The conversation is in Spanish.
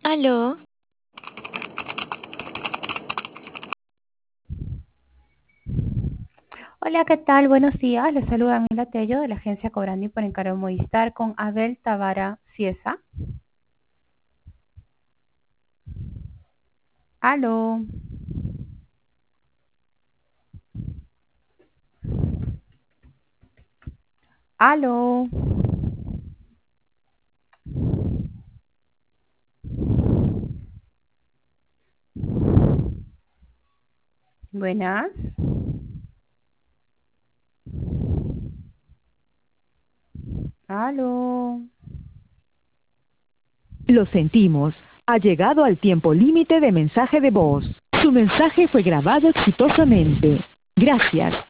Aló, Hola, ¿qué tal? Buenos días. Les saluda Mila Tello de la agencia Cobrandi por encargo Movistar con Abel Tavara Ciesa. Aló, aló. Buenas. Aló. Lo sentimos. Ha llegado al tiempo límite de mensaje de voz. Su mensaje fue grabado exitosamente. Gracias.